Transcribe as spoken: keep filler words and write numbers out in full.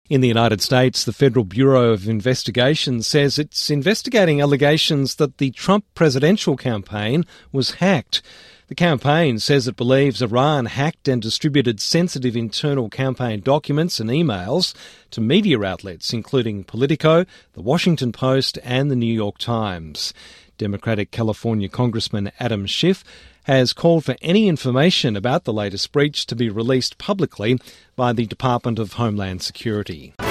In the United States, the Federal Bureau of Investigation says it's investigating allegations that the Trump presidential campaign was hacked. The campaign says it believes Iran hacked and distributed sensitive internal campaign documents and emails to media outlets, including Politico, The Washington Post and The New York Times. Democratic California Congressman Adam Schiff has called for any information about the latest breach to be released publicly by the Department of Homeland Security.